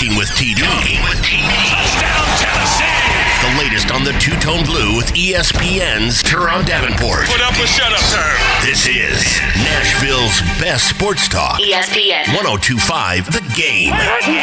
Talking with TD. Touchdown, Tennessee. The latest on the Two-Tone Blue with ESPN's Teron Davenport. Put up or shut up, Term. This is Nashville's best sports talk. ESPN 102.5 The Game.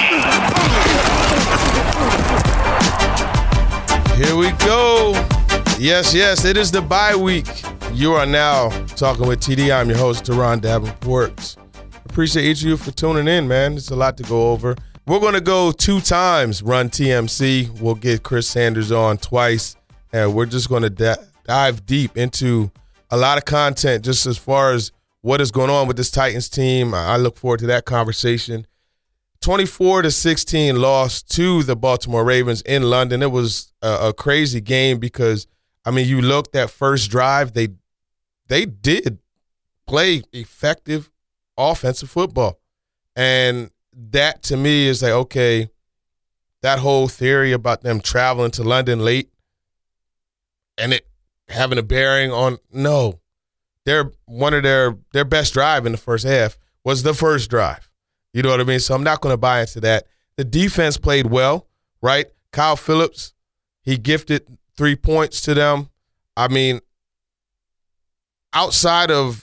Here we go. Yes, it is the bye week. You are now talking with TD. I'm your host, Teron Davenport. Appreciate each of you for tuning in, man. It's a lot to go over. We're going to go 2 times Run TMC. We'll get Chris Sanders on twice, and we're just going to dive deep into a lot of content just as far as what is going on with this Titans team. I look forward to that conversation. 24-16 loss to the Baltimore Ravens in London. It was a crazy game because, I mean, you looked at first drive, they did play effective offensive football. And that, to me, is like, okay, that whole theory about them traveling to London late and it having a bearing on, no. One of their best drive in the first half was the first drive. You know what I mean? So I'm not going to buy into that. The defense played well, right? Kyle Phillips, he gifted 3 points to them. I mean, outside of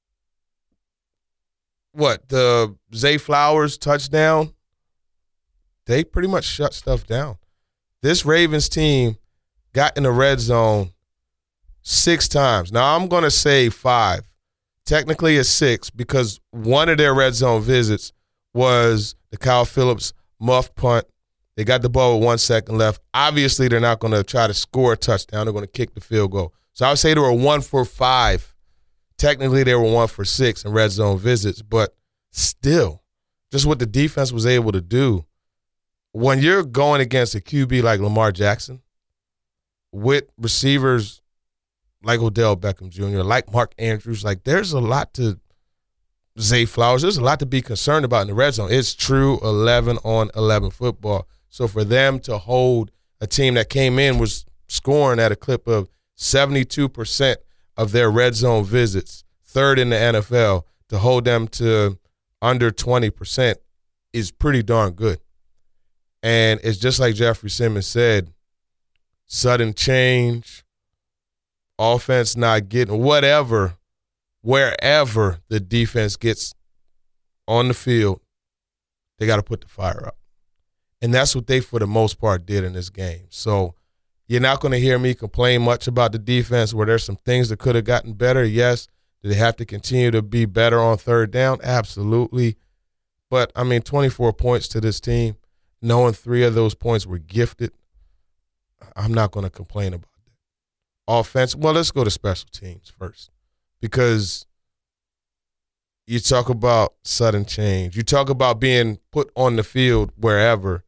the Zay Flowers touchdown, they pretty much shut stuff down. This Ravens team got in the red zone 6 times. Now, I'm going to say 5. Technically, it's 6 because one of their red zone visits was the Kyle Phillips muff punt. They got the ball with 1 second left. Obviously, they're not going to try to score a touchdown. They're going to kick the field goal. So I would say they were 1 for 5. Technically, they were 1 for 6 in red zone visits, but still, just what the defense was able to do. When you're going against a QB like Lamar Jackson, with receivers like Odell Beckham Jr., like Mark Andrews, like there's a lot to Zay Flowers. There's a lot to be concerned about in the red zone. It's true 11-on-11 football. So for them to hold a team that came in was scoring at a clip of 72% of their red zone visits, 3rd in the NFL, to hold them to under 20% is pretty darn good. And it's just like Jeffrey Simmons said, sudden change, offense not getting whatever, wherever the defense gets on the field, they got to put the fire up. And that's what they, for the most part, did in this game. So you're not going to hear me complain much about the defense where there's some things that could have gotten better. Yes. Do they have to continue to be better on 3rd down? Absolutely. But, I mean, 24 points to this team, knowing 3 of those points were gifted, I'm not going to complain about that. Offense, well, let's go to special teams first because you talk about sudden change. You talk about being put on the field wherever.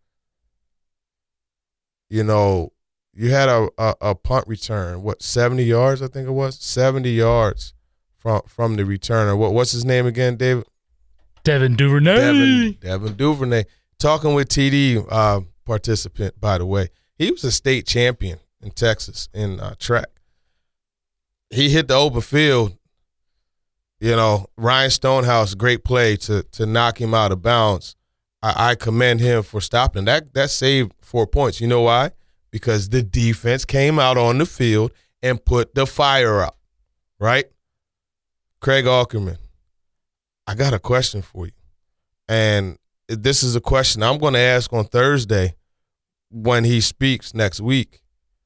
You know, you had a punt return, 70 yards, I think it was? 70 yards from the returner. What's his name again, David? Devin Duvernay. Devin Duvernay. Talking with TD, participant, by the way. He was a state champion in Texas in track. He hit the open field. You know, Ryan Stonehouse, great play to knock him out of bounds. I commend him for stopping. That saved 4 points. You know why? Because the defense came out on the field and put the fire up, right? Craig Aukerman, I got a question for you. And this is a question I'm going to ask on Thursday when he speaks next week.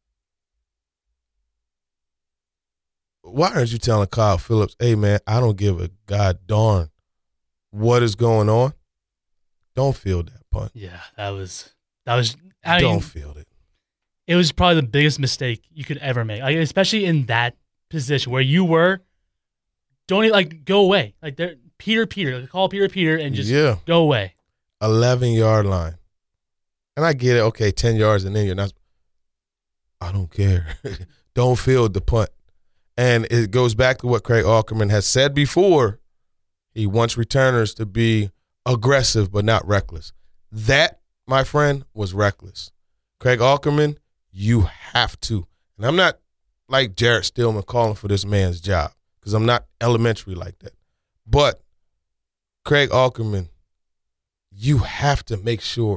Why aren't you telling Kyle Phillips, hey, man, I don't give a god darn what is going on? Don't field that punt. Yeah, that was. Don't field it. It was probably the biggest mistake you could ever make, like, especially in that position where you were. Don't even, go away. Like, Peter, call Peter, and just go away. 11-yard line. And I get it. Okay, 10 yards, and then you're not. I don't care. Don't field the punt. And it goes back to what Craig Aukerman has said before. He wants returners to be aggressive but not reckless. That, my friend, was reckless. Craig Aukerman, you have to. And I'm not like Jarrett Stillman calling for this man's job because I'm not elementary like that. But Craig Aukerman, you have to make sure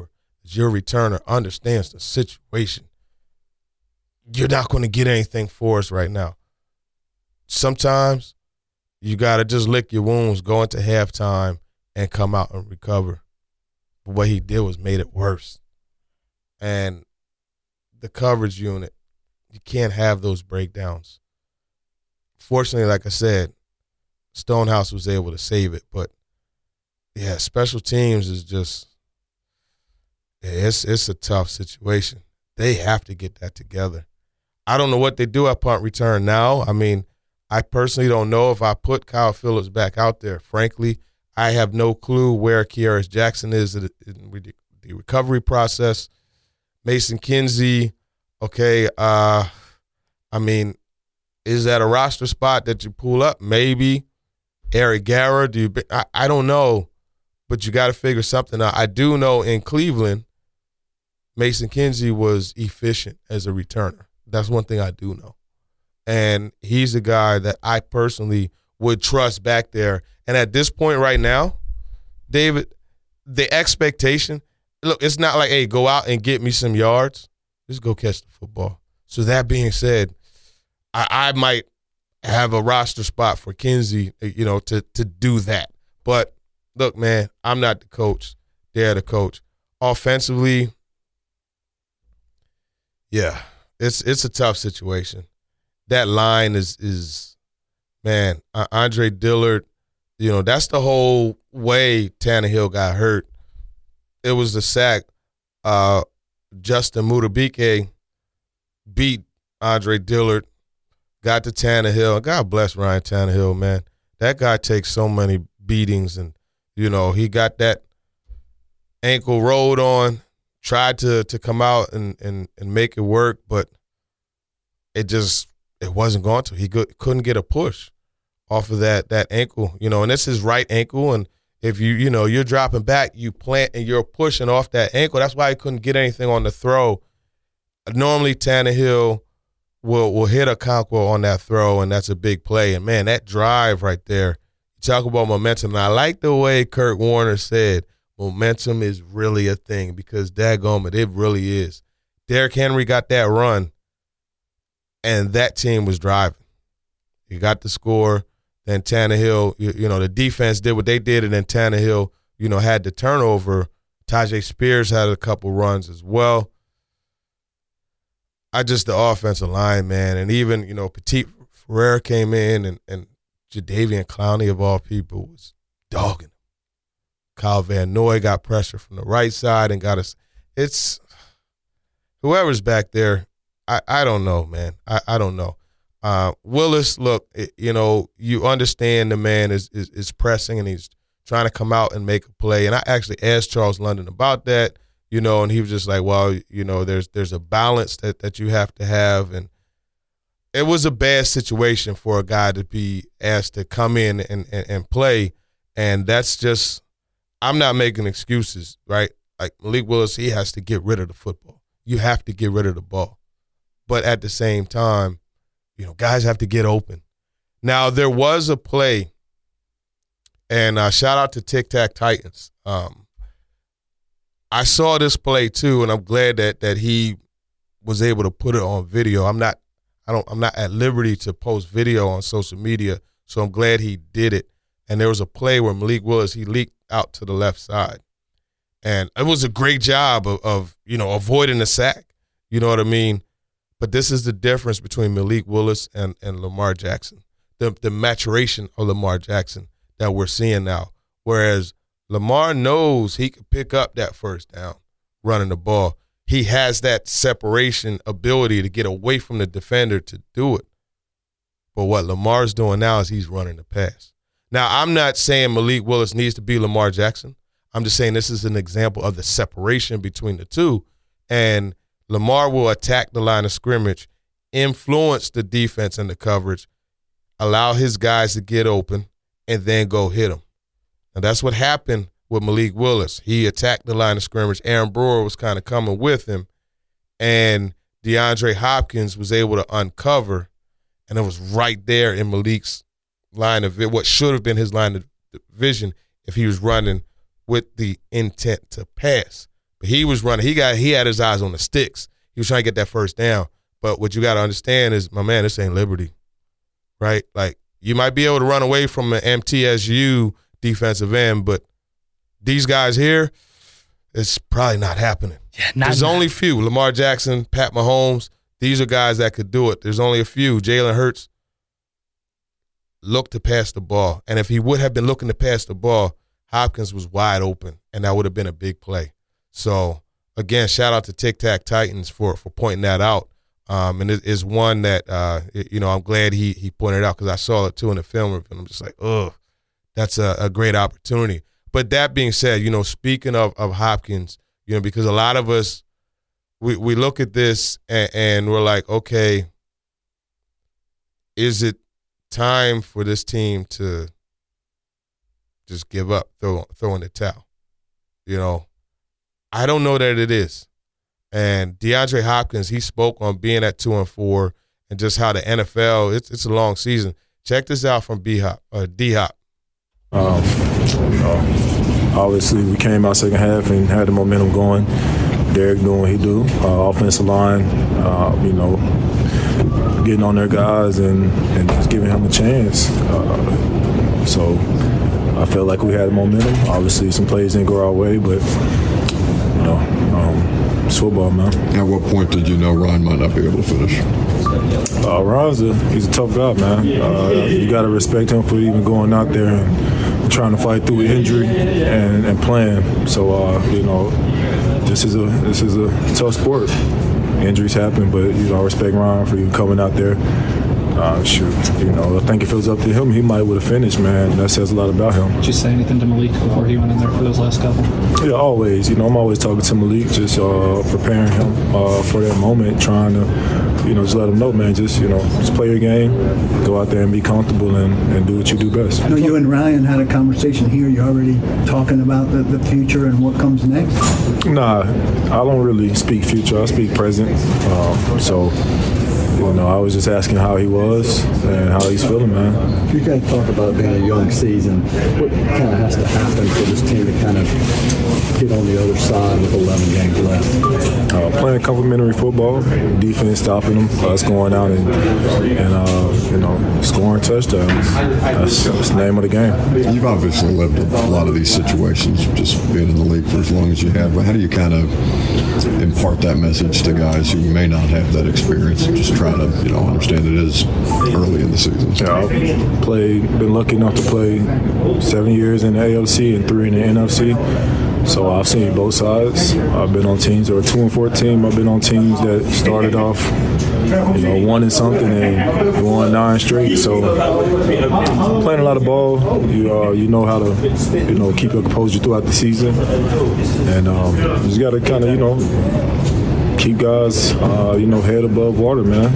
your returner, understands the situation. You're not going to get anything for us right now. Sometimes you got to just lick your wounds, go into halftime, and come out and recover. But what he did was made it worse. And the coverage unit, you can't have those breakdowns. Fortunately, like I said, Stonehouse was able to save it. But, yeah, special teams is just it's a tough situation. They have to get that together. I don't know what they do at punt return now. I mean, I personally don't know if I put Kyle Phillips back out there. Frankly, I have no clue where Kearis Jackson is in the recovery process. Mason Kinsey, okay, I mean, is that a roster spot that you pull up? Maybe. Eric Garror, I don't know, but you got to figure something out. I do know in Cleveland, Mason Kinsey was efficient as a returner. That's one thing I do know. And he's a guy that I personally would trust back there. And at this point right now, David, the expectation, look, it's not like, hey, go out and get me some yards. Just go catch the football. So that being said, I might have a roster spot for Kinsey, to do that. But, look, man, I'm not the coach. They're the coach. Offensively, yeah, it's a tough situation. That line is man, Andre Dillard, that's the whole way Tannehill got hurt. It was the sack. Justin Mutabike beat Andre Dillard, got to Tannehill. God bless Ryan Tannehill, man. That guy takes so many beatings, and, he got that ankle rolled on, tried to come out and make it work, but it wasn't going to. He couldn't get a push off of that ankle, and it's his right ankle. And if you're dropping back, you plant and you're pushing off that ankle. That's why he couldn't get anything on the throw. Normally Tannehill will hit a Okonkwo on that throw, and that's a big play. And, man, that drive right there, you talk about momentum. And I like the way Kurt Warner said momentum is really a thing, because daggone it really is. Derrick Henry got that run, and that team was driving. You got the score. Then Tannehill, the defense did what they did, and then Tannehill, had the turnover. Tajay Spears had a couple runs as well. The offensive line, man, and even, Petit Ferrer came in, and Jadeveon Clowney, of all people, was dogging him. Kyle Van Noy got pressure from the right side and got us. It's whoever's back there, I don't know, man. I don't know. Willis, look, you understand the man is pressing, and he's trying to come out and make a play. And I actually asked Charles London about that, and he was just like, well, there's a balance that you have to have. And it was a bad situation for a guy to be asked to come in and play. And that's just, I'm not making excuses, right? Like Malik Willis, he has to get rid of the football. You have to get rid of the ball. But at the same time, guys have to get open. Now, there was a play, and shout out to Tic Tac Titans. I saw this play too, and I'm glad that he was able to put it on video. I'm not at liberty to post video on social media, so I'm glad he did it. And there was a play where Malik Willis, he leaked out to the left side, and it was a great job of avoiding the sack. You know what I mean? But this is the difference between Malik Willis and Lamar Jackson, the maturation of Lamar Jackson that we're seeing now. Whereas Lamar knows he can pick up that first down running the ball. He has that separation ability to get away from the defender to do it. But what Lamar's doing now is he's running the pass. Now, I'm not saying Malik Willis needs to be Lamar Jackson. I'm just saying this is an example of the separation between the two. And Lamar will attack the line of scrimmage, influence the defense and the coverage, allow his guys to get open, and then go hit them. And that's what happened with Malik Willis. He attacked the line of scrimmage. Aaron Brewer was kind of coming with him, and DeAndre Hopkins was able to uncover, and it was right there in Malik's line of what should have been his line of vision if he was running with the intent to pass. But he was running. He had his eyes on the sticks. He was trying to get that first down. But what you got to understand is, my man, this ain't Liberty, right? Like, you might be able to run away from an MTSU defensive end, but these guys here, it's probably not happening. Yeah, There's only a few. Lamar Jackson, Pat Mahomes, these are guys that could do it. There's only a few. Jalen Hurts looked to pass the ball. And if he would have been looking to pass the ball, Hopkins was wide open, and that would have been a big play. So, again, shout out to Tic Tac Titans for pointing that out. And it is one that, I'm glad he pointed out, because I saw it too in the film, and I'm just like, oh, that's a great opportunity. But that being said, speaking of Hopkins, because a lot of us, we look at this and we're like, okay, is it time for this team to just give up, throw in the towel? I don't know that it is. And DeAndre Hopkins, he spoke on being at 2-4 and just how the NFL, it's a long season. Check this out from D-Hop. Obviously, we came out second half and had the momentum going. Derek doing what he do. Offensive line, getting on their guys and just giving him a chance. So I felt like we had the momentum. Obviously, some plays didn't go our way, but it's football, man. At what point did you know Ryan might not be able to finish? Ryan's he's a tough guy, man. You got to respect him for even going out there and trying to fight through injury and playing. So this is a tough sport. Injuries happen, but I respect Ryan for even coming out there. I think if it was up to him, he might would have finished, man. That says a lot about him. Did you say anything to Malik before he went in there for those last couple? Yeah, always. I'm always talking to Malik, just preparing him for that moment, trying to, just let him know, man, just play your game, go out there and be comfortable and do what you do best. I know you and Ryan had a conversation here. You're already talking about the future and what comes next? Nah, I don't really speak future. I speak present. I was just asking how he was and how he's feeling, man. You guys talk about being a young season. What kind of has to happen for this team to kind of get on the other side with 11 games left? Playing complementary football, defense stopping them, us going out and scoring touchdowns. That's the name of the game. You've obviously lived a lot of these situations, just being in the league for as long as you have. But how do you kind of impart that message to guys who may not have that experience and just try to, understand it is early in the season? Yeah, I've been lucky enough to play 7 years in the AFC and 3 in the NFC. So I've seen both sides. I've been on teams that were 2-4 team. I've been on teams that started off, 1 and something and won 9 straight. So playing a lot of ball, you know how to, keep your composure throughout the season, and you just got to kind of, keep guys, head above water, man.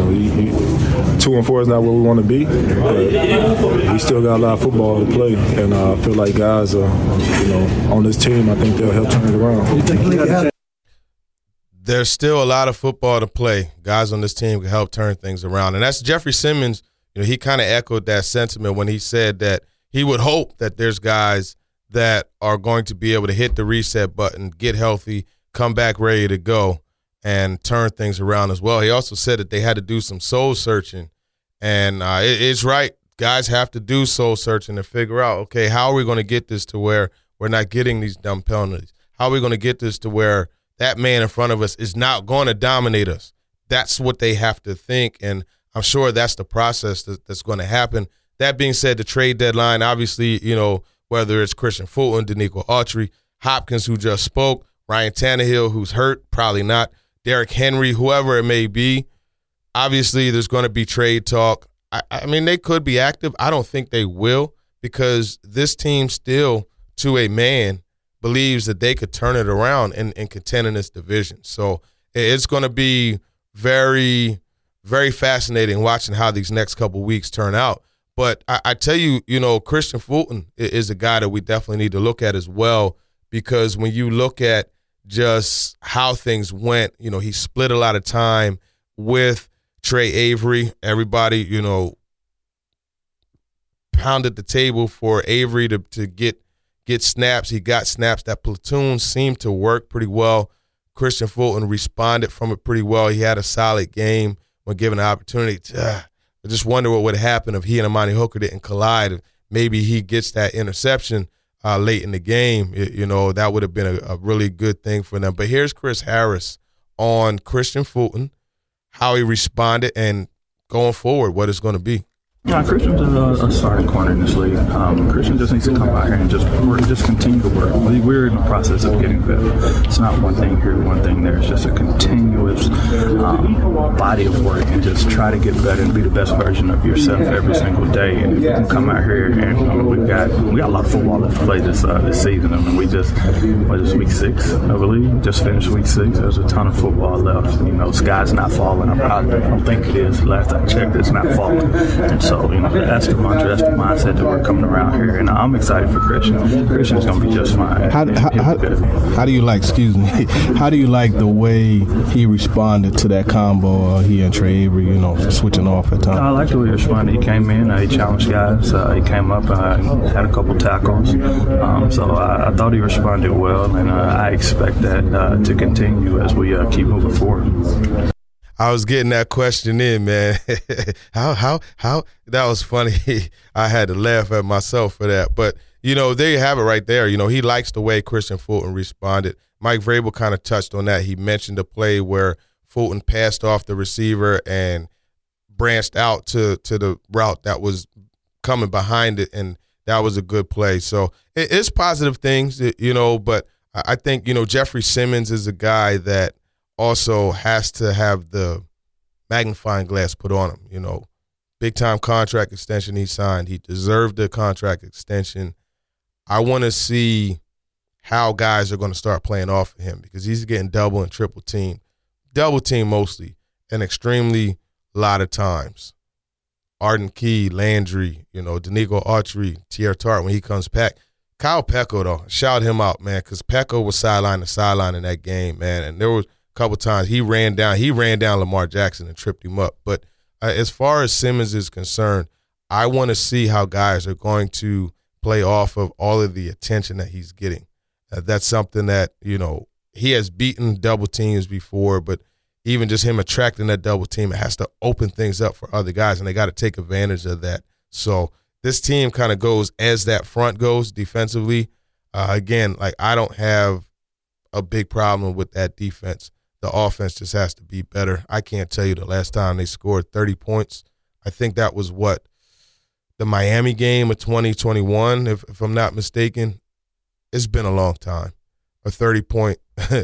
2-4 is not where we want to be, but we still got a lot of football to play, and I feel like guys are, on this team, I think they'll help turn it around. There's still a lot of football to play. Guys on this team can help turn things around, and that's Jeffrey Simmons. He kind of echoed that sentiment when he said that he would hope that there's guys that are going to be able to hit the reset button, get healthy, come back ready to go, and turn things around as well. He also said that they had to do some soul searching, and it's right. Guys have to do soul searching to figure out, okay, how are we going to get this to where we're not getting these dumb penalties? How are we going to get this to where that man in front of us is not going to dominate us? That's what they have to think, and I'm sure that's the process that's going to happen. That being said, the trade deadline, obviously, whether it's Christian Fulton, Danico Autry, Hopkins, who just spoke, Ryan Tannehill, who's hurt, probably not, Derrick Henry, whoever it may be, obviously there's going to be trade talk. I mean, they could be active. I don't think they will, because this team still, to a man, believes that they could turn it around and contend in this division. So it's going to be very, very fascinating watching how these next couple weeks turn out. But I tell you, Christian Fulton is a guy that we definitely need to look at as well, because when you look at just how things went, he split a lot of time with Trey Avery. Everybody, pounded the table for Avery to get get snaps. He got snaps. That platoon seemed to work pretty well. Christian Fulton responded from it pretty well. He had a solid game when given the opportunity. I just wonder what would happen if he and Amani Hooker didn't collide. Maybe he gets that interception late in the game. That would have been a really good thing for them. But here's Chris Harris on Christian Fulton, how he responded, and going forward, what it's going to be. Yeah, Christian's a starting corner in this league. Christian just needs to come out here and just continue to work. We're in the process of getting better. It's not one thing here, one thing there. It's just a continuous body of work, and just try to get better and be the best version of yourself every single day. And if you can come out here, and we got a lot of football left to play this season. I mean, this week 6, I believe, just finished week 6. There's a ton of football left. Sky's not falling. I don't think it is. Last I checked, it's not falling. And so, that's the mantra, that's the mindset that we're coming around here, and I'm excited for Christian. Christian's going to be just fine. How do you like the way he responded to that combo, he and Trey Avery, switching off at times? I like the way he responded. He came in, he challenged guys, he came up, had a couple tackles, so I thought he responded well, and I expect that to continue as we keep moving forward. I was getting that question in, man. How? That was funny. I had to laugh at myself for that. But, there you have it right there. He likes the way Christian Fulton responded. Mike Vrabel kind of touched on that. He mentioned a play where Fulton passed off the receiver and branched out to the route that was coming behind it, and that was a good play. So it's positive things, but I think, Jeffrey Simmons is a guy that also has to have the magnifying glass put on him. Big-time contract extension he signed. He deserved the contract extension. I want to see how guys are going to start playing off of him, because he's getting double and triple team. Double team mostly, and extremely lot of times. Arden Key, Landry, Danico Autry, Tierra Tart when he comes back. Kyle Pecco, though, shout him out, man, because Pecco was sideline to sideline in that game, man, and there was couple times he ran down Lamar Jackson and tripped him up. But as far as Simmons is concerned, I want to see how guys are going to play off of all of the attention that he's getting. That's something that, he has beaten double teams before, but even just him attracting that double team, it has to open things up for other guys, and they got to take advantage of that. So this team kind of goes as that front goes defensively. Again, I don't have a big problem with that defense. The offense just has to be better. I can't tell you the last time they scored 30 points. I think that was the Miami game of 2021, if I'm not mistaken. It's been a long time. A 30-point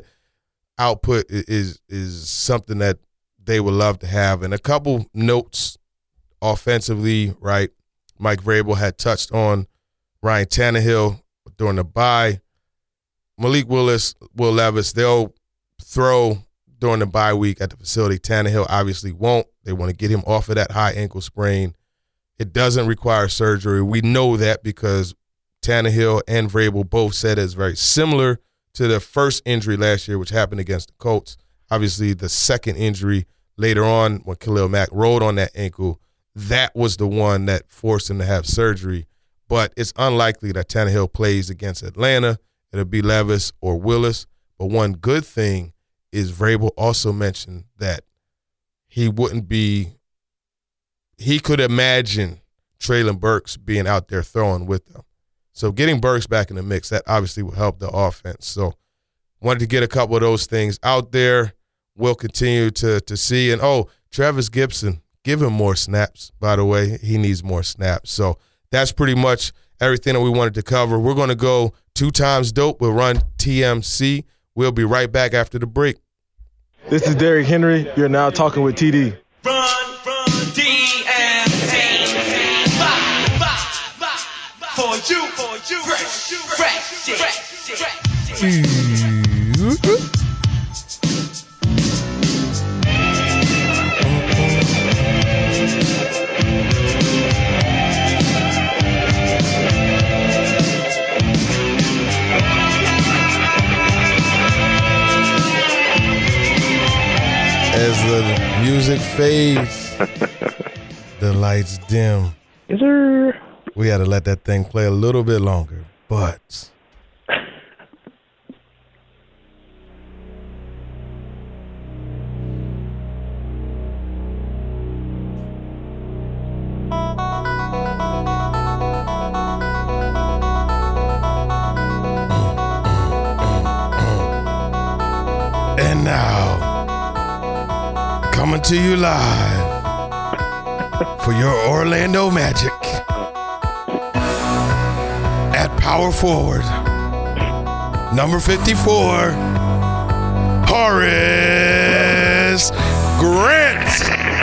output is something that they would love to have. And a couple notes offensively, right? Mike Vrabel had touched on Ryan Tannehill during the bye. Malik Willis, Will Levis, they'll throw during the bye week at the facility. Tannehill obviously won't. They want to get him off of that high ankle sprain. It doesn't require surgery. We know that because Tannehill and Vrabel both said it's very similar to the first injury last year, which happened against the Colts. Obviously, the second injury later on when Khalil Mack rolled on that ankle, that was the one that forced him to have surgery. But it's unlikely that Tannehill plays against Atlanta. It'll be Levis or Willis. But one good thing is Vrabel also mentioned that he could imagine Treylon Burks being out there throwing with them. So getting Burks back in the mix, that obviously will help the offense. So wanted to get a couple of those things out there. We'll continue to see. And, Travis Gibson, give him more snaps, by the way. He needs more snaps. So that's pretty much everything that we wanted to cover. We're going to go 2 times dope. We'll run TMC. We'll be right back after the break. This is Derrick Henry. You're now talking with TD. Run, TMC. For you, fresh. As the music fades, the lights dim. Yes, sir. We had to let that thing play a little bit longer. But and now, coming to you live for your Orlando Magic at power forward, number 54, Horace Grant.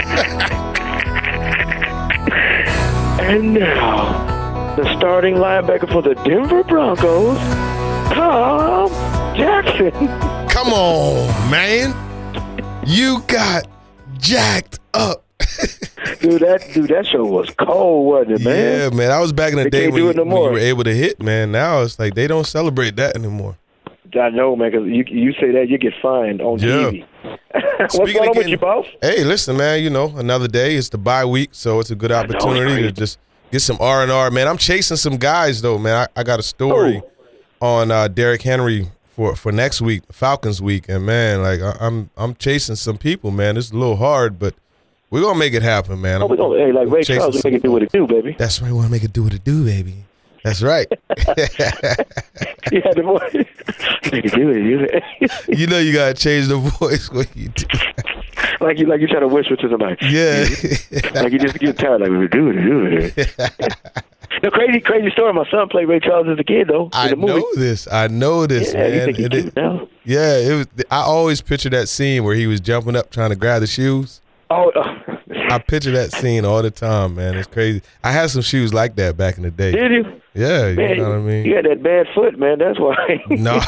And now, the starting linebacker for the Denver Broncos, Tom Jackson. Come on, man. You got jacked up. Dude, that show was cold, wasn't it, man? Yeah, man. I was back in the day when no you were able to hit, man. Now it's like they don't celebrate that anymore. I know, man, because you say that, you get fined on TV. What's going on with you, boss? Hey, listen, man, you know, another day. It's the bye week, so it's a good opportunity to just get some R&R. Man, I'm chasing some guys, though, man. I got a story on Derrick Henry for next week, Falcons week, and, man, like, I'm chasing some people, man. It's a little hard, but we're going to make it happen, man. We're gonna, hey, like Ray Charles, we make it do what it do, baby. That's right. We want to make it do what it do, baby. That's right. Yeah, the voice. Make it do it. You know you got to change the voice when you do like you try to whisper to somebody. Yeah. Like you just get tired, like, we do it. No, crazy story. My son played Ray Charles as a kid, though. I know this, yeah, man. You think he's cute now? Yeah, it was. I always picture that scene where he was jumping up trying to grab the shoes. Oh, I picture that scene all the time, man. It's crazy. I had some shoes like that back in the day. Did you? Yeah, man, you know what I mean? You had that bad foot, man. That's why. No.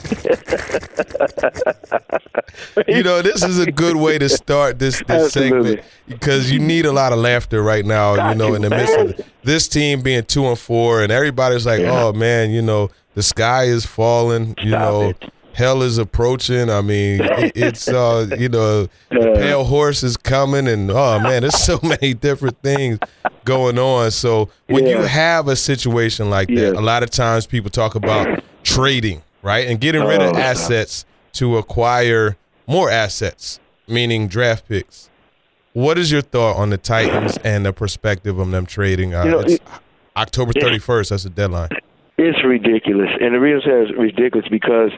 You know, this is a good way to start this segment because you need a lot of laughter right now, in the midst of this team being 2-4, and everybody's like, oh, man, the sky is falling, hell is approaching. I mean, it's, the pale horse is coming, and, oh, man, there's so many different things going on. So when you have a situation like that, a lot of times people talk about trading, right, and getting rid of assets to acquire more assets, meaning draft picks. What is your thought on the Titans and the perspective of them trading? It's October 31st. That's the deadline. It's ridiculous. And the reason it's ridiculous because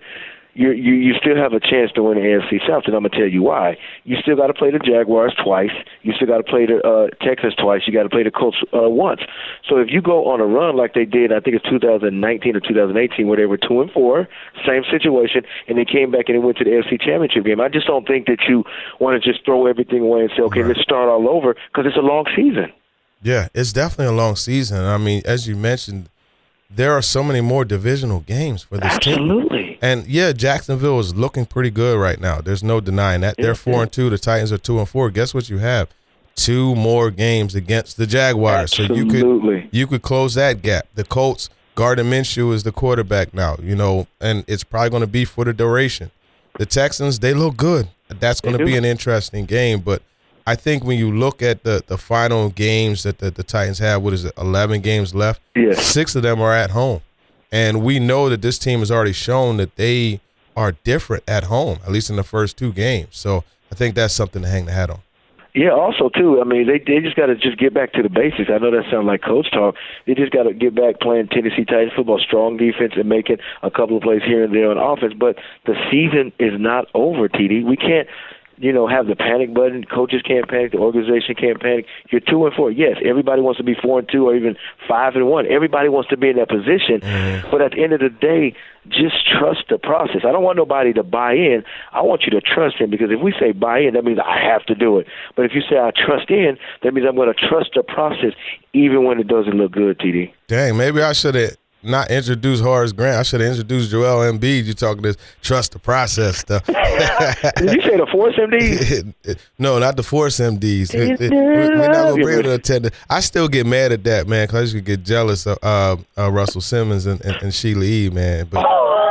you still have a chance to win the AFC South, and I'm going to tell you why. You still got to play the Jaguars twice. You still got to play the Texans twice. You got to play the Colts once. So if you go on a run like they did, I think it's 2019 or 2018, where they were 2-4, same situation, and they came back and they went to the AFC Championship game. I just don't think that you want to just throw everything away and say, okay, let's start all over, because it's a long season. Yeah, it's definitely a long season. I mean, as you mentioned, there are so many more divisional games for this team. Absolutely. And, Jacksonville is looking pretty good right now. There's no denying that. They're 4-2. The Titans are 2-4. Guess what you have? 2 more games against the Jaguars. Absolutely. So you could close that gap. The Colts, Gardner Minshew is the quarterback now, and it's probably going to be for the duration. The Texans, they look good. That's going to be an interesting game. But I think when you look at the final games that the Titans have, 11 games left? Yes. 6 of them are at home. And we know that this team has already shown that they are different at home, at least in the first 2 games. So I think that's something to hang the hat on. Yeah, also, too, I mean, they just got to just get back to the basics. I know that sounds like coach talk. They just got to get back playing Tennessee Titans football, strong defense, and making a couple of plays here and there on offense. But the season is not over, TD. We can't have the panic button. Coaches can't panic. The organization can't panic. You're 2-4. Yes, everybody wants to be 4-2 or even 5-1. Everybody wants to be in that position. But at the end of the day, just trust the process. I don't want nobody to buy in. I want you to trust him, because if we say buy in, that means I have to do it. But if you say I trust in, that means I'm going to trust the process even when it doesn't look good, TD. Dang, maybe I should have not introduced Horace Grant. I should have introduced Joel Embiid. You talking this trust the process stuff. Did you say the Force MDs? No, not the Force MDs. We're not going to be able to attend it. I still get mad at that, man, because I used to get jealous of Russell Simmons and Sheila E., man. But,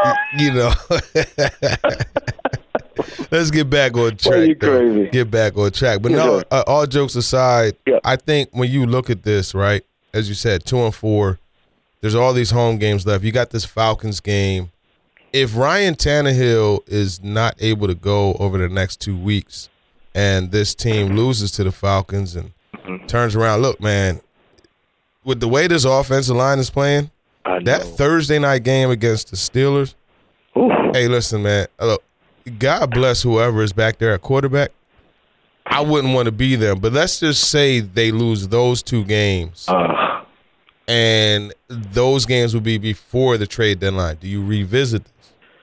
let's get back on track. Crazy. Get back on track. But no, all jokes aside, I think when you look at this, right, as you said, 2-4, there's all these home games left. You got this Falcons game. If Ryan Tannehill is not able to go over the next 2 weeks and this team loses to the Falcons and turns around, look, man, with the way this offensive line is playing, that Thursday night game against the Steelers, hey, listen, man, look, God bless whoever is back there at quarterback. I wouldn't want to be them, but let's just say they lose those 2 games, and those games will be before the trade deadline. Do you revisit this?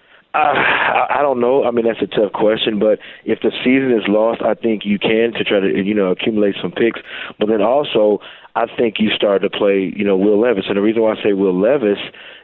I don't know. I mean, that's a tough question, but if the season is lost, I think you can to try to, accumulate some picks. But then also, I think you start to play, Will Levis. And the reason why I say Will Levis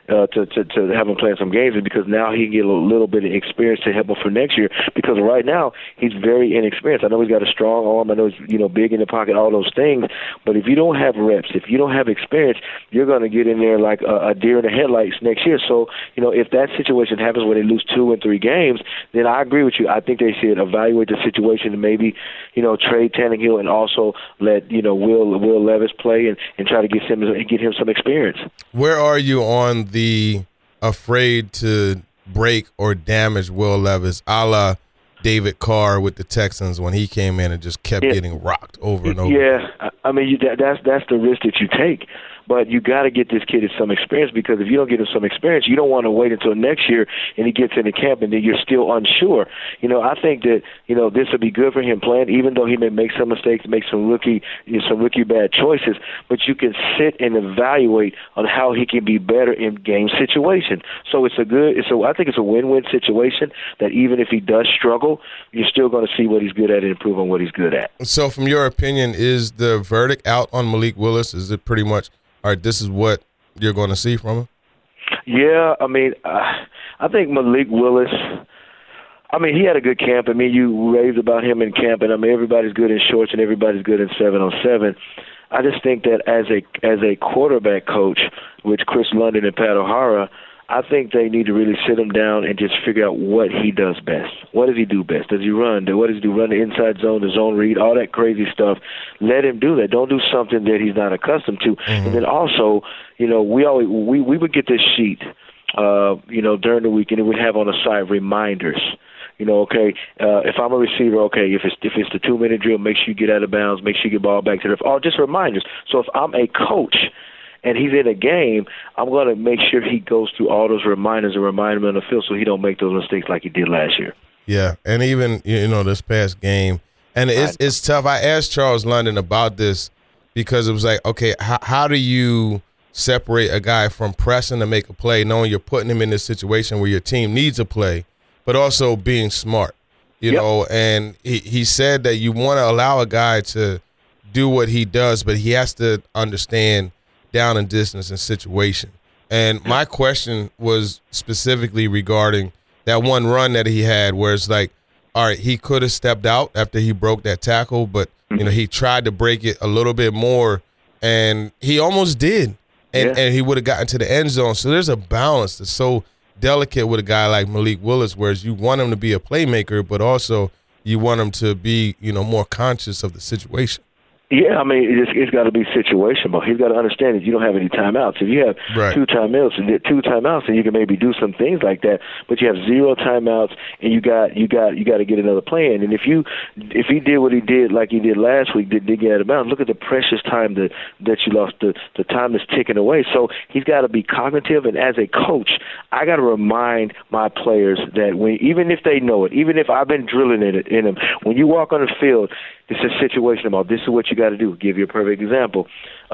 to have him playing some games is because now he can get a little bit of experience to help him for next year. Because right now he's very inexperienced. I know he's got a strong arm. I know he's big in the pocket, all those things. But if you don't have reps, if you don't have experience, you're going to get in there like a deer in the headlights next year. So if that situation happens where they lose 2 and 3 games, then I agree with you. I think they should evaluate the situation and maybe trade Tannehill and also let Will Levis play and try to get him some experience. Where are you on the afraid to break or damage Will Levis, a la David Carr with the Texans when he came in and just kept getting rocked over and over? Yeah, I mean that's the risk that you take. But you got to get this kid some experience, because if you don't get him some experience, you don't want to wait until next year and he gets into camp and then you're still unsure. I think that this would be good for him playing, even though he may make some mistakes, make some rookie bad choices. But you can sit and evaluate on how he can be better in game situation. So I think it's a win-win situation that even if he does struggle, you're still going to see what he's good at and improve on what he's good at. So, from your opinion, is the verdict out on Malik Willis? Is it pretty much, all right, this is what you're going to see from him? Yeah, I mean, I think Malik Willis, I mean, he had a good camp. I mean, you raved about him in camp, and I mean, everybody's good in shorts and everybody's good in 7-on-7. I just think that as a quarterback coach with Chris London and Pat O'Hara, I think they need to really sit him down and just figure out what he does best. What does he do best? Does he run? What does he do? Run the inside zone, the zone read, all that crazy stuff. Let him do that. Don't do something that he's not accustomed to. Mm-hmm. And then also, we would get this sheet, during the week, and it would have on the side reminders. If I'm a receiver, if it's the 2-minute drill, make sure you get out of bounds, make sure you get ball back to the or just reminders. So if I'm a coach and he's in a game, I'm going to make sure he goes through all those reminders and remind him on the field so he don't make those mistakes like he did last year. Yeah, and even, this past game, and it's tough. I asked Charles London about this because it was like, okay, how do you separate a guy from pressing to make a play, knowing you're putting him in this situation where your team needs a play, but also being smart, know, and he said that you want to allow a guy to do what he does, but he has to understand down and distance and situation. And my question was specifically regarding that one run that he had where it's like, all right, he could have stepped out after he broke that tackle, but, he tried to break it a little bit more, and he almost did, and he would have gotten to the end zone. So there's a balance that's so delicate with a guy like Malik Willis, whereas you want him to be a playmaker, but also you want him to be, more conscious of the situation. Yeah, I mean, it's got to be situational. He's got to understand that you don't have any timeouts. If you have two timeouts, and you can maybe do some things like that, but you have 0 timeouts, and you got to get another play in. And if he did what he did like he did last week, did get out of bounds, look at the precious time that you lost. The time is ticking away. So he's got to be cognitive. And as a coach, I got to remind my players that even if they know it, even if I've been drilling in them, when you walk on the field, it's a situation about this is what you got to do. Give you a perfect example.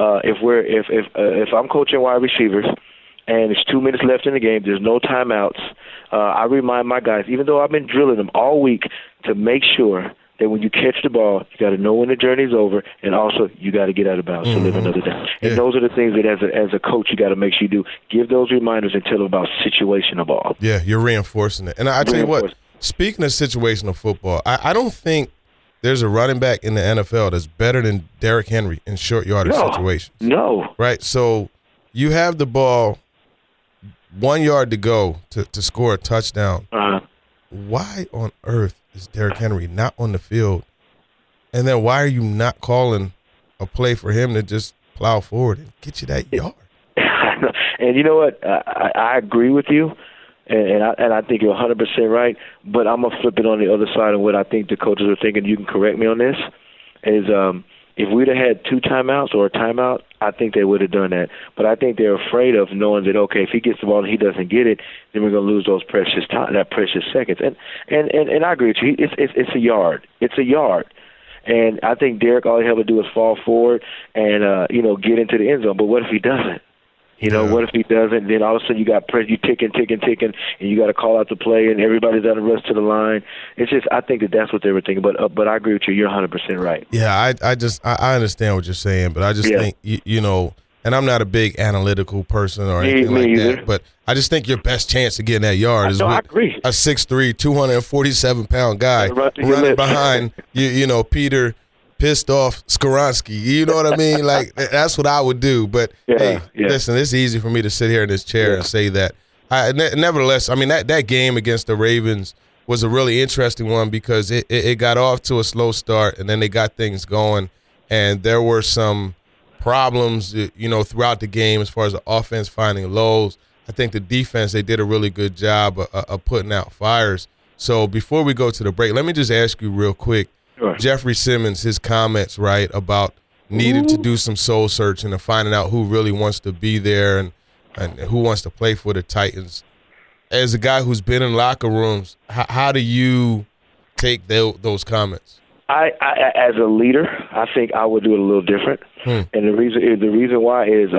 If I'm coaching wide receivers and it's 2 minutes left in the game, there's no timeouts, I remind my guys, even though I've been drilling them all week, to make sure that when you catch the ball, you got to know when the journey's over, and also you got to get out of bounds to live another day. And those are the things that as a coach you got to make sure you do. Give those reminders and tell them about situational ball. Yeah, you're reinforcing it. And I tell you what, speaking of situational football, I don't think there's a running back in the NFL that's better than Derrick Henry in short yardage situations. No. Right? So you have the ball 1 yard to go to score a touchdown. Why on earth is Derrick Henry not on the field? And then why are you not calling a play for him to just plow forward and get you that yard? And you know what? I agree with you, and I think you're 100% right. But I'm gonna flip it on the other side of what I think the coaches are thinking. You can correct me on this. Is if we'd have had 2 timeouts or a timeout, I think they would have done that. But I think they're afraid of knowing that, okay, if he gets the ball and he doesn't get it, then we're going to lose those precious seconds. And I agree with you. It's a yard. It's a yard. And I think Derek, all he has to do is fall forward and, get into the end zone. But what if he doesn't? What if he doesn't? Then all of a sudden you got you ticking, and you got to call out the play, and everybody's on the rush to the line. It's just, I think that's what they were thinking. But I agree with you. You're 100% right. Yeah, I understand what you're saying, but I just think and I'm not a big analytical person or anything like that, but I just think your best chance of getting that yard is with I agree. A 6'3", 247-pound guy running behind Peter pissed off Skoronski. You know what I mean? Like, that's what I would do. But, listen, it's easy for me to sit here in this chair and say that. Nevertheless, I mean, that game against the Ravens was a really interesting one because it got off to a slow start, and then they got things going. And there were some problems, throughout the game as far as the offense finding lows. I think the defense, they did a really good job of putting out fires. So before we go to the break, let me just ask you real quick, sure. Jeffrey Simmons, his comments, right, about needing to do some soul searching and finding out who really wants to be there and who wants to play for the Titans. As a guy who's been in locker rooms, how do you take those comments? I as a leader, I think I would do it a little different. And the reason why is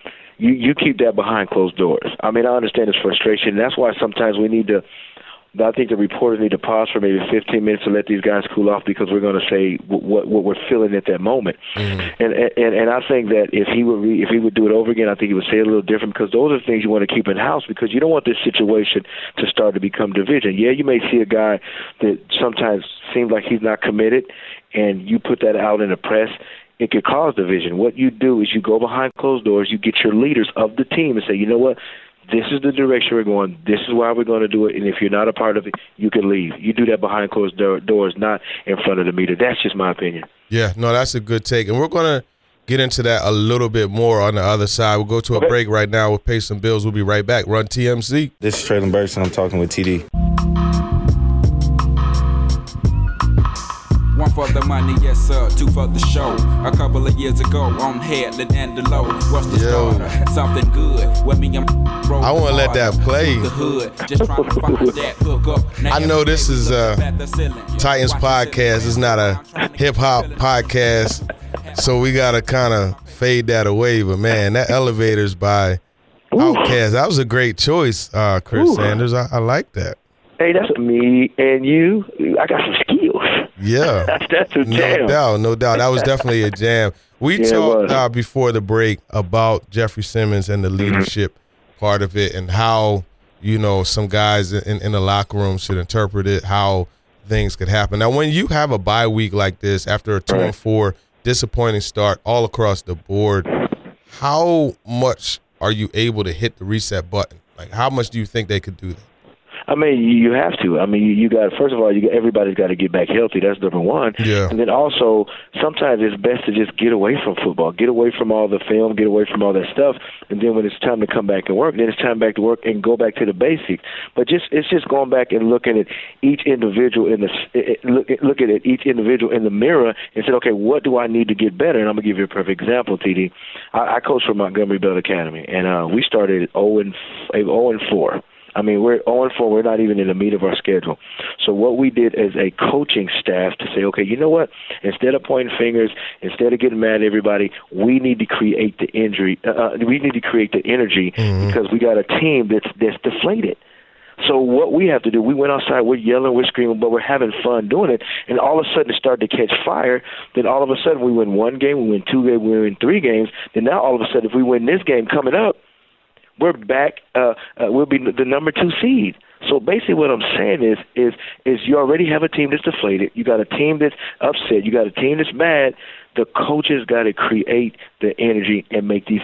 you keep that behind closed doors. I mean, I understand his frustration. That's why sometimes we need to. I think the reporters need to pause for maybe 15 minutes to let these guys cool off because we're going to say what we're feeling at that moment. And I think that if he would do it over again, I think he would say it a little different because those are things you want to keep in house because you don't want this situation to start to become division. Yeah, you may see a guy that sometimes seems like he's not committed, and you put that out in the press. It could cause division. What you do is you go behind closed doors, you get your leaders of the team and say, you know what? This is the direction we're going. This is why we're going to do it. And if you're not a part of it, you can leave. You do that behind closed doors, not in front of the media. That's just my opinion. Yeah, no, that's a good take. And we're going to get into that a little bit more on the other side. We'll go to a break right now. We'll pay some bills. We'll be right back. Run TMC. This is Traylon Burks, and I'm talking with TD. One for the money, yes sir, 2 for the show. A couple of years ago, on Headland and the low. What's the starter? Something good. With me, I want to let that play. The hood, just trying to find that hook up. I know this is Titans podcast. It's not a hip-hop podcast, so we got to kind of fade that away. But, man, that Elevators by Outkast, that was a great choice, Chris Sanders. I like that. Hey, that's me and you. I got some skills. Yeah. That's a jam. No doubt. That was definitely a jam. We talked before the break about Jeffrey Simmons and the leadership part of it and how, some guys in the locker room should interpret it, how things could happen. Now, when you have a bye week like this after a 2-4 disappointing start all across the board, how much are you able to hit the reset button? Like, how much do you think they could do that? I mean, you have to. I mean, you got, first of all, everybody's got to get back healthy. That's number one. Yeah. And then also, sometimes it's best to just get away from football, get away from all the film, get away from all that stuff. And then when it's time to come back and work, then it's time back to work and go back to the basics. But it's just going back and looking at each individual looking at each individual in the mirror and saying, okay, what do I need to get better? And I'm gonna give you a perfect example, TD. I coached for Montgomery Bell Academy, and we started 0-4. I mean, we're 0-4. We're not even in the meat of our schedule. So what we did as a coaching staff to say, okay, you know what? Instead of pointing fingers, instead of getting mad at everybody, we need to create the energy because we got a team that's deflated. So what we have to do, we went outside, we're yelling, we're screaming, but we're having fun doing it. And all of a sudden it started to catch fire. Then all of a sudden we win 1 game, we win 2 games, we win 3 games. Then now all of a sudden if we win this game coming up, we're back. We'll be the number 2 seed. So basically, what I'm saying is you already have a team that's deflated. You got a team that's upset. You got a team that's mad. The coaches got to create the energy and make these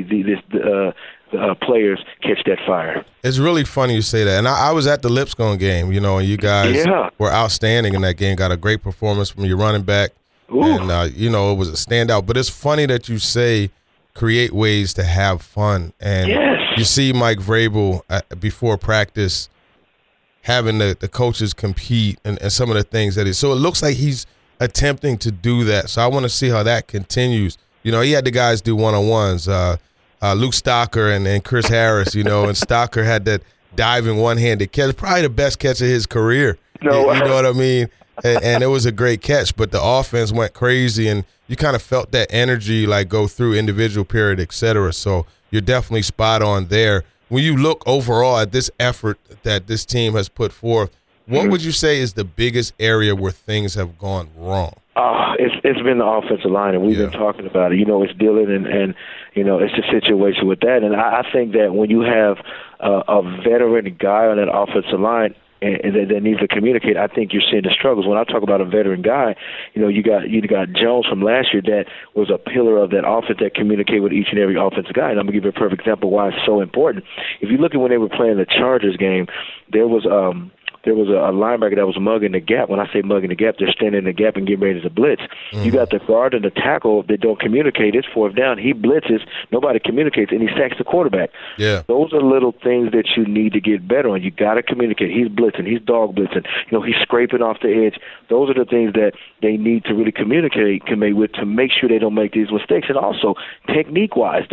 players catch that fire. It's really funny you say that. And I was at the Lipscomb game, and you guys were outstanding in that game. Got a great performance from your running back, and it was a standout. But it's funny that you say create ways to have fun. And you see Mike Vrabel before practice having the coaches compete and some of the things that so it looks like he's attempting to do that. So I want to see how that continues. You know, he had the guys do one-on-ones, Luke Stocker and Chris Harris, you know, and Stocker had that diving one-handed catch, probably the best catch of his career. No. You know what I mean? And it was a great catch, but the offense went crazy, and you kind of felt that energy like go through individual period, et cetera. So you're definitely spot on there. When you look overall at this effort that this team has put forth, what would you say is the biggest area where things have gone wrong? It's been the offensive line, and we've been talking about it. You know, it's Dillard, and you know, it's the situation with that. And I think that when you have a veteran guy on that offensive line, and that needs to communicate, I think you're seeing the struggles. When I talk about a veteran guy, you know, you got Jones from last year that was a pillar of that offense that communicated with each and every offensive guy. And I'm going to give you a perfect example why it's so important. If you look at when they were playing the Chargers game, there was a linebacker that was mugging the gap. When I say mugging the gap, they're standing in the gap and getting ready to blitz. You got the guard and the tackle that don't communicate. It's fourth down. He blitzes. Nobody communicates, and he sacks the quarterback. Yeah. Those are little things that you need to get better on. You got to communicate. He's blitzing. He's dog blitzing. You know, he's scraping off the edge. Those are the things that they need to really communicate with to make sure they don't make these mistakes. And also, technique-wise,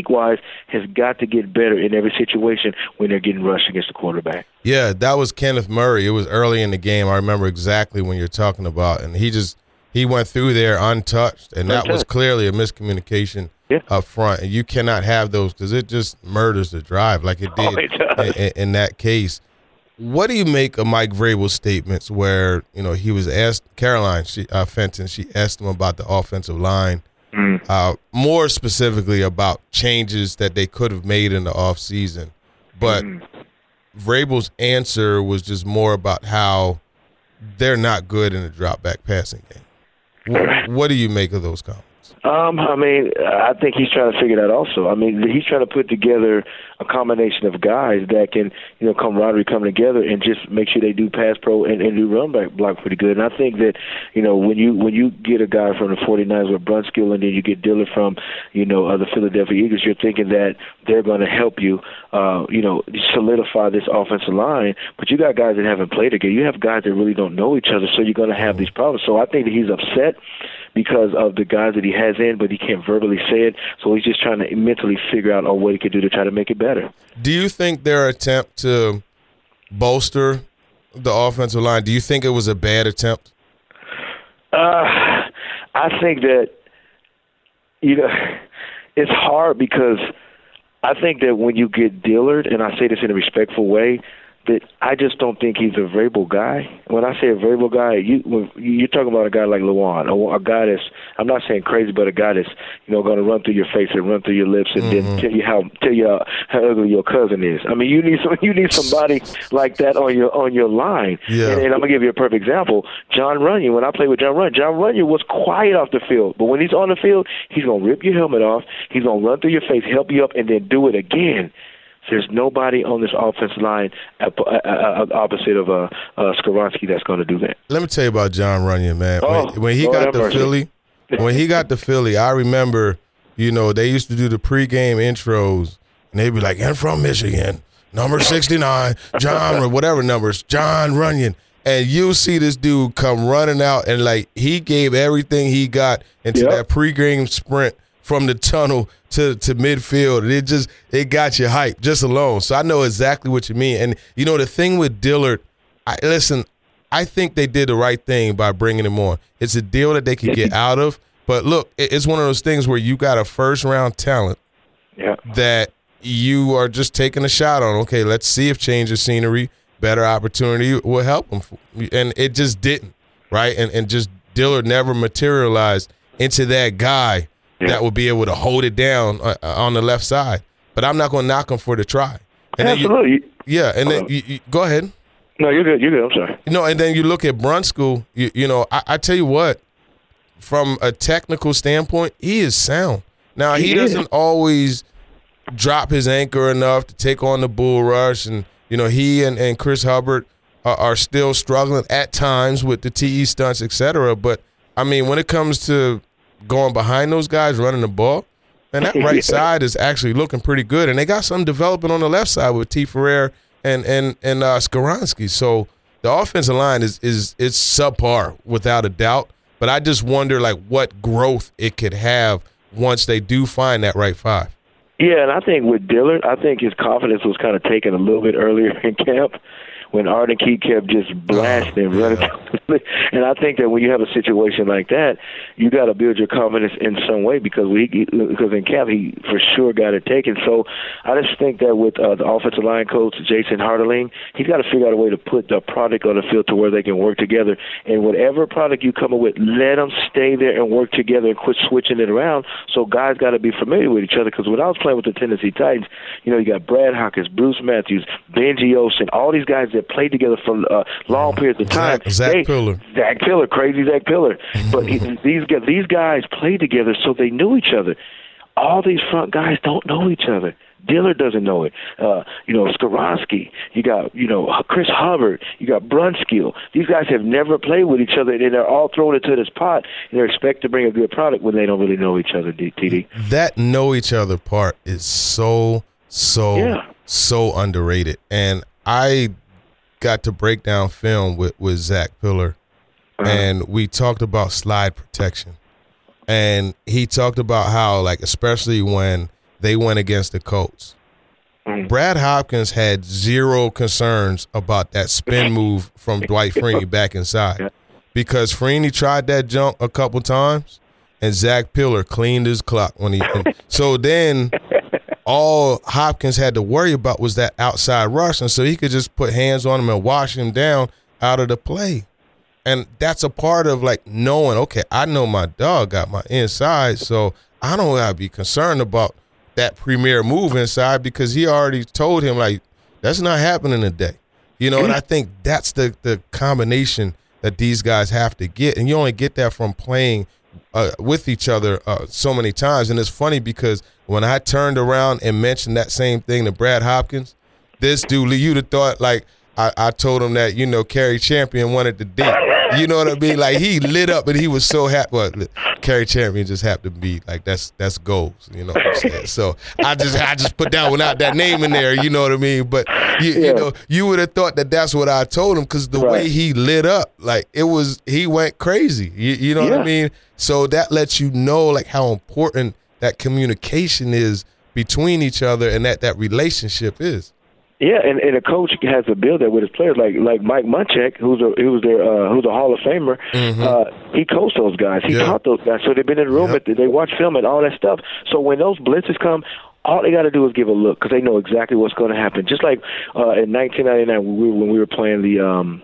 has got to get better in every situation when they're getting rushed against the quarterback. Yeah, that was Kenneth Murray. It was early in the game. I remember exactly when you're talking about, and he went through there untouched, and that was clearly a miscommunication up front. And you cannot have those because it just murders the drive like it did in that case. What do you make of Mike Vrabel's statements where, you know, he was asked, Caroline Fenton, she asked him about the offensive line, more specifically about changes that they could have made in the offseason. But Vrabel's answer was just more about how they're not good in the drop-back passing game. What do you make of those comments? I mean, I think he's trying to figure that also. I mean, he's trying to put together a combination of guys that can, you know, camaraderie come together and just make sure they do pass pro and do run block pretty good. And I think that, you know, when you get a guy from the 49ers with Brunskill and then you get Dillard from, you know, the Philadelphia Eagles, you're thinking that they're going to help you, you know, solidify this offensive line. But you got guys that haven't played together. You have guys that really don't know each other, so you're going to have these problems. So I think that he's upset because of the guys that he has in, but he can't verbally say it. So he's just trying to mentally figure out what he could do to try to make it better. Do you think their attempt to bolster the offensive line, do you think it was a bad attempt? I think that, you know, it's hard because I think that when you get Dillard, and I say this in a respectful way, that I just don't think he's a Vrabel guy. When I say a Vrabel guy, you're talking about a guy like Lewan, a guy that's, I'm not saying crazy, but a guy that's, you know, going to run through your face and run through your lips and then tell you how ugly your cousin is. I mean, you need somebody like that on your line. Yeah. And I'm gonna give you a perfect example. John Runyon. When I played with John Runyon was quiet off the field, but when he's on the field, he's gonna rip your helmet off. He's gonna run through your face, help you up, and then do it again. There's nobody on this offensive line opposite of Skoronski that's going to do that. Let me tell you about John Runyon, man. When he got to Philly, I remember, you know, they used to do the pregame intros, and they'd be like, and from Michigan, number 69, John, whatever numbers, John Runyon. And you see this dude come running out, and, like, he gave everything he got into that pregame sprint from the tunnel to midfield. And it got you hyped just alone. So I know exactly what you mean. And, you know, the thing with Dillard, I think they did the right thing by bringing him on. It's a deal that they could get out of. But, look, it's one of those things where you got a first-round talent that you are just taking a shot on. Okay, let's see if change of scenery, better opportunity will help him. And it just didn't, right? And just Dillard never materialized into that guy that will be able to hold it down on the left side. But I'm not going to knock him for the try. And absolutely. And then you go ahead. No, you're good. I'm sorry. You know, and then you look at Brunskill, you know, I tell you what, from a technical standpoint, he is sound. Now, he doesn't always drop his anchor enough to take on the bull rush. And, you know, he and Chris Hubbard are still struggling at times with the TE stunts, et cetera. But, I mean, when it comes to going behind those guys, running the ball, And that right side is actually looking pretty good. And they got something developing on the left side with T. Ferrer and Skoronski. So the offensive line is subpar without a doubt. But I just wonder, like, what growth it could have once they do find that right five. Yeah, and I think with Dillard, I think his confidence was kind of taken a little bit earlier in camp when Arden Key kept just blasting, running. And I think that when you have a situation like that, you got to build your confidence in some way because in camp he for sure got it taken. So I just think that with the offensive line coach, Jason Hardeling, he's got to figure out a way to put the product on the field to where they can work together. And whatever product you come up with, let them stay there and work together and quit switching it around. So guys got to be familiar with each other because when I was playing with the Tennessee Titans, you know, you got Brad Hawkins, Bruce Matthews, Benji Olsen, all these guys that played together for long periods of time. Zach Pillar, crazy Zach Pillar. But these guys played together, so they knew each other. All these front guys don't know each other. Dillard doesn't know it. Skoronski. You got, Chris Hubbard. You got Brunskill. These guys have never played with each other, and they're all thrown into this pot, and they're expected to bring a good product when they don't really know each other, TD. That know each other part is so underrated. And I got to break down film with Zach Pillar, and we talked about slide protection. And he talked about how, like, especially when they went against the Colts, Brad Hopkins had zero concerns about that spin move from Dwight Freeney back inside because Freeney tried that jump a couple times, and Zach Pillar cleaned his clock when he – so then – all Hopkins had to worry about was that outside rush, and so he could just put hands on him and wash him down out of the play. And that's a part of, like, knowing, okay, I know my dog got my inside, so I don't got to be concerned about that premier move inside because he already told him, like, that's not happening today. You know, and I think that's the combination that these guys have to get. And you only get that from playing with each other so many times. And it's funny because when I turned around and mentioned that same thing to Brad Hopkins, this dude, you'd have thought, like, I told him that, Kerry Champion wanted to date. You know what I mean? Like, he lit up and he was so happy. Well, Kerry Champion just happened to be, like, that's goals, you know what I'm saying? So I just put that one out, that name in there, you know what I mean? But, you would have thought that that's what I told him because the way he lit up, like, he went crazy. You know what I mean? So that lets you know, like, how important that communication is between each other and that relationship is. Yeah, and a coach has to build that with his players, like Mike Munchak, who's a Hall of Famer. He coached those guys. He taught those guys, so they've been in the room. They watch film and all that stuff. So when those blitzes come, all they got to do is give a look because they know exactly what's going to happen. Just like in 1999 when we were playing the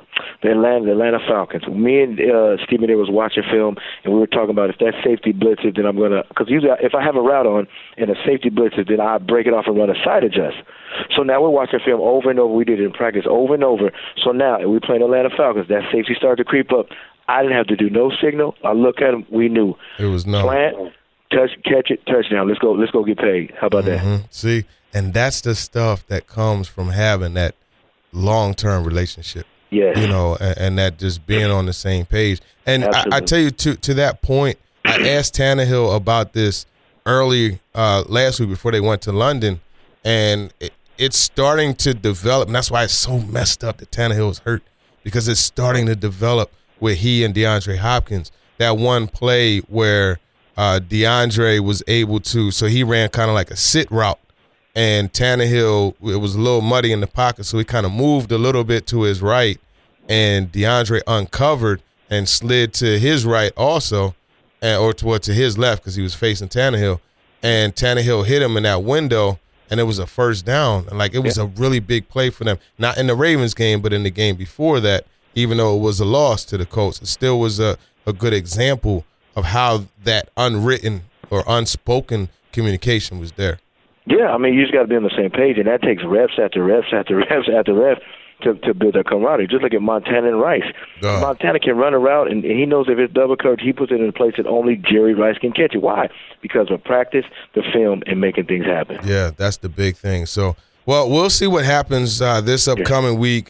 Atlanta Falcons. Me and Stephen there was watching film, and we were talking about if that safety blitzes, then I'm going to – because usually if I have a route on and a safety blitzes, then I break it off and run a side adjust. So now we're watching film over and over. We did it in practice over and over. So now we're playing Atlanta Falcons. That safety started to creep up. I didn't have to do no signal. I look at him. We knew. It was no. Plant, catch it, touchdown. Let's go get paid. How about that? See, and that's the stuff that comes from having that long-term relationship. Yes. And that just being on the same page. And I tell you, to that point, I asked Tannehill about this early last week before they went to London, and it's starting to develop. And that's why it's so messed up that Tannehill is hurt, because it's starting to develop with he and DeAndre Hopkins. That one play where DeAndre was able to, so he ran kind of like a sit route, and Tannehill, it was a little muddy in the pocket, so he kind of moved a little bit to his right, and DeAndre uncovered and slid to his right also, or to his left because he was facing Tannehill, and Tannehill hit him in that window, and it was a first down. And, like, it was a really big play for them, not in the Ravens game, but in the game before that, even though it was a loss to the Colts. It still was a good example of how that unwritten or unspoken communication was there. Yeah, I mean, you just got to be on the same page, and that takes reps after reps after reps after reps to build that camaraderie. Just look at Montana and Rice. Montana can run a route, and he knows if it's double coverage, he puts it in a place that only Jerry Rice can catch it. Why? Because of practice, the film, and making things happen. Yeah, that's the big thing. So, well, we'll see what happens this upcoming week.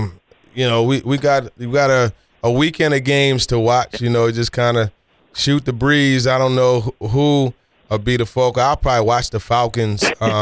We got a weekend of games to watch. Just kind of shoot the breeze. I don't know who be the focal. I'll probably watch the Falcons.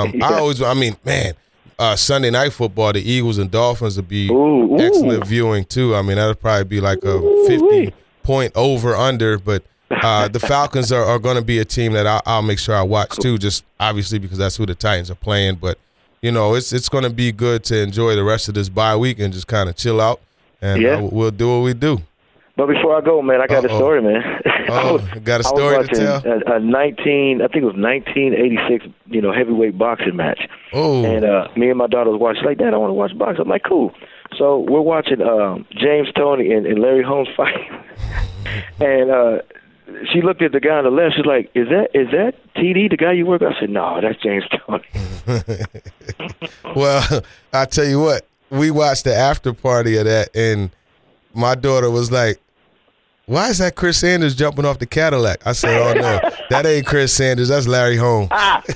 Sunday Night Football, the Eagles and Dolphins would be excellent viewing too. I mean, that'll probably be like a 50-point over/under, but the Falcons are going to be a team that I'll make sure I watch too, just obviously because that's who the Titans are playing. But, it's going to be good to enjoy the rest of this bye week and just kind of chill out, and we'll do what we do. But before I go, man, I got a story, man. Got a story to tell? I think it was 1986, heavyweight boxing match. Oh. And me and my daughter was watching. She's like, Dad, I want to watch boxing. I'm like, cool. So we're watching James Toney and Larry Holmes fight. And she looked at the guy on the left. She's like, is that TD, the guy you work with? I said, no, that's James Toney. Well, I tell you what, we watched the after party of that, and my daughter was like, why is that Chris Sanders jumping off the Cadillac? I said, oh, no, that ain't Chris Sanders. That's Larry Holmes.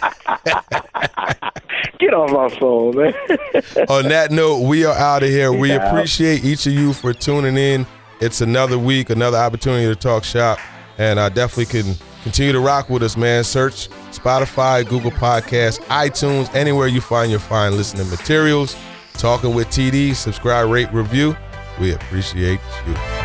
Get off my phone, man. On that note, we are out of here. We appreciate each of you for tuning in. It's another week, another opportunity to talk shop, and I definitely can continue to rock with us, man. Search Spotify, Google Podcasts, iTunes, anywhere you find your fine listening materials. Talking with TD. Subscribe, rate, review. We appreciate you.